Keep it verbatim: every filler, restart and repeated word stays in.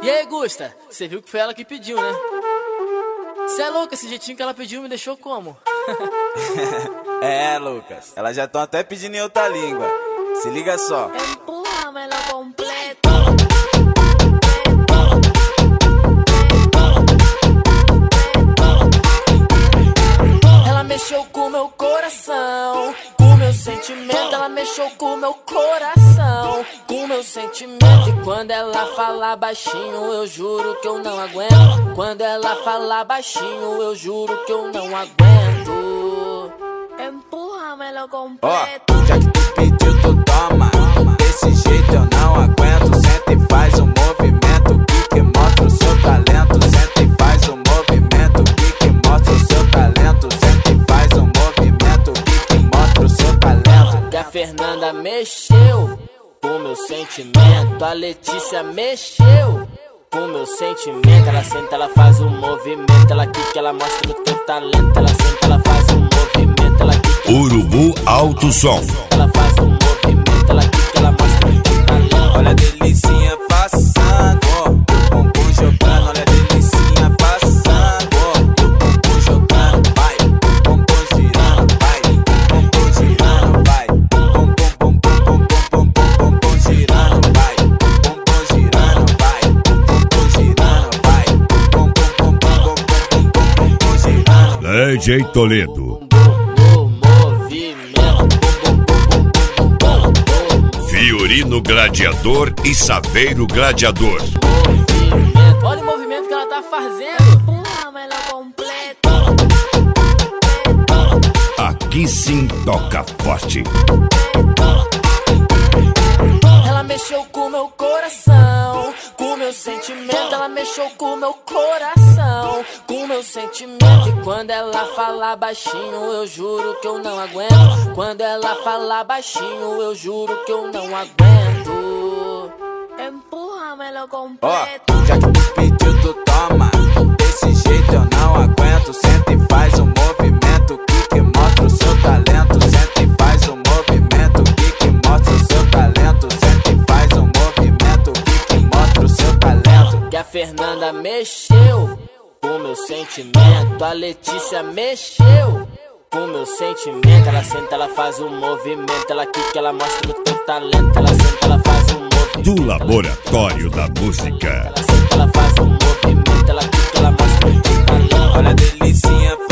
E aí, Gusta, você viu que foi ela que pediu, né? Cê é louco, esse jeitinho que ela pediu me deixou como? É, Lucas, elas já estão até pedindo em outra língua. Se liga só. Empújamelo completo. Ela mexeu com meu coração, com meu sentimento. Ela mexeu com meu coração, com meu sentimento. E quando ela fala baixinho, eu juro que eu não aguento. Quando ela fala baixinho, eu juro que eu não aguento. Empújamelo completo. Ó, já que tu pediu, tu toma. Desse jeito eu não aguento. Senta e faz um movimento que, que mostra o seu talento. Senta e faz um movimento que, que mostra o seu talento. Senta e faz um movimento que, que mostra o seu talento. Que a Fernanda mexeu com meu sentimento, a Letícia mexeu com meu sentimento. Ela senta, ela faz um movimento, ela quica, ela mostra o teu talento. Ela senta, ela faz um movimento, ela quica. Urubu Alto Som. Ela faz um movimento, ela quica, ela mostra o teu talento. Olha a delicinha passando, o bumbum jogando. Olha a delicinha passando, o bumbum jogando. Vai, o bumbum girando, vai, o bumbum girando, vai. Bum bum bum bum bum bum bum bumbum girando, vai. O bumbum girando, vai. O bumbum girando, vai. Bum bum bum bum bum bum bum bumbum girando. D J Toledo. Fiorino Gladiador e Saveiro Gladiador. Movimento. Olha o movimento que ela tá fazendo. Empújamelo completo. Aqui sim toca forte. Ela mexeu com meu coração, com meu sentimento. Ela mexeu com meu coração, com meu sentimento. E quando ela fala baixinho, eu juro que eu não aguento. Quando ela fala baixinho, eu juro que eu não aguento. Empújamelo Ó, completo. já que tu pediu, tu toma. Desse jeito eu não aguento. Senta e faz um movimento que, que mostra o seu talento. Senta e faz um movimento que, que mostra o seu talento. Senta e faz um movimento que, que mostra o seu talento. Que a Fernanda mexeu com meu sentimento, a Letícia mexeu com meu sentimento. Ela senta, ela faz um movimento, ela quica, ela mostra o teu talento. Ela senta, ela faz um movimento Do Laboratório da Música. Ela senta, ela faz um movimento, ela quica, ela mostra o teu talento. Olha a delicinha